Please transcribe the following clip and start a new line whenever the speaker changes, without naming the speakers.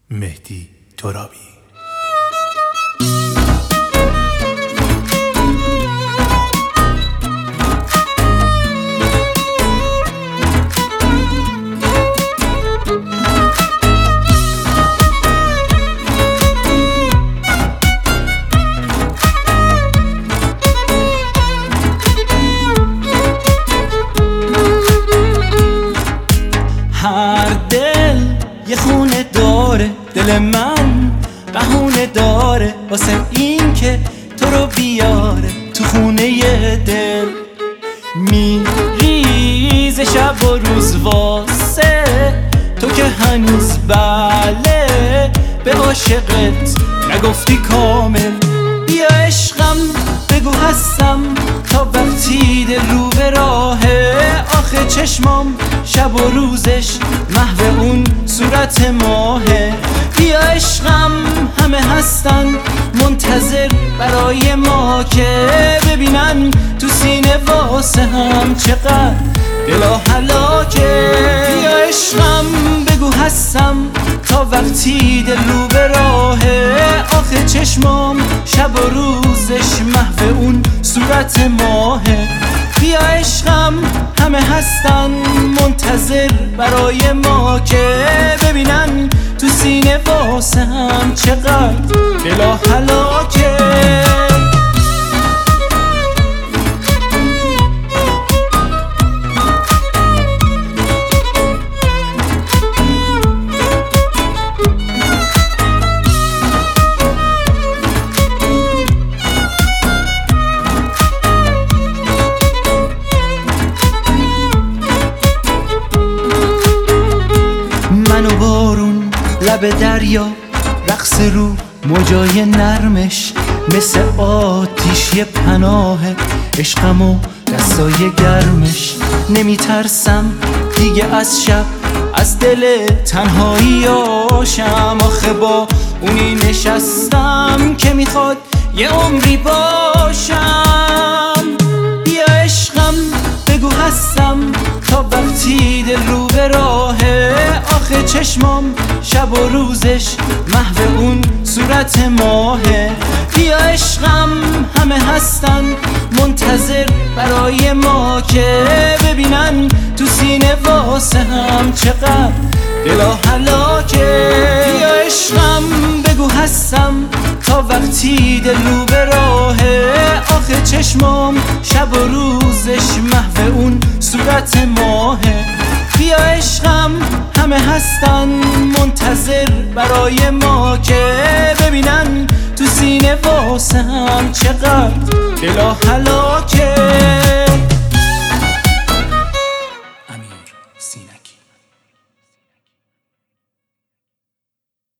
مهدی ترابی.
هر دل یه خونه داره، دل من بهونه داره واسه این که تو رو بیاره تو خونه دل. میریزه شب و روز واسه تو که هنوز بله به عاشقت نگفتی کامل. بیا عشقم بگو هستم تا وقتی دل رو به راهه. آخه چشمام شب و روزش محو اون صورت ماهه. بیا عشقم همه هستن منتظر برای ما که ببینن تو سینه واسه هم چقدر دلا هلاکه. بیا عشقم بگو هستم تا وقتی دل رو به راهه. آخه چشمام شب و روزش محو اون صورت ماهه. بیا عشقم همه هستن منتظر برای ما که ببینن تو سینه واسه هم چقدر دلا هلاکه. من و بارون لب دریا رقص رو موجای نرمش مثل آتیش یه پناه عشقم و دستای گرمش. نمیترسم دیگه از شب از دل تنهایی آشم. آخه با اونی نشستم که میخواد یه عمری باشم. بیا عشقم بگو هستم تا وقتی دل رو به راهه. آخه چشمام شب و روزش محو اون صورت ماهه. بیا عشقم همه هستن منتظر برای ما که ببینن تو سینه واسه هم چقدر دلا هلاکه. بیا عشقم بگو هستم تا وقتی دل رو به راهه. آخه چشمام شب و روزش محو اون صورت ماهه. بیا عشقم همه هستن منتظر برای ما که ببینن تو سینه واسه هم چقدر دلا هلاکه. امیر سینه.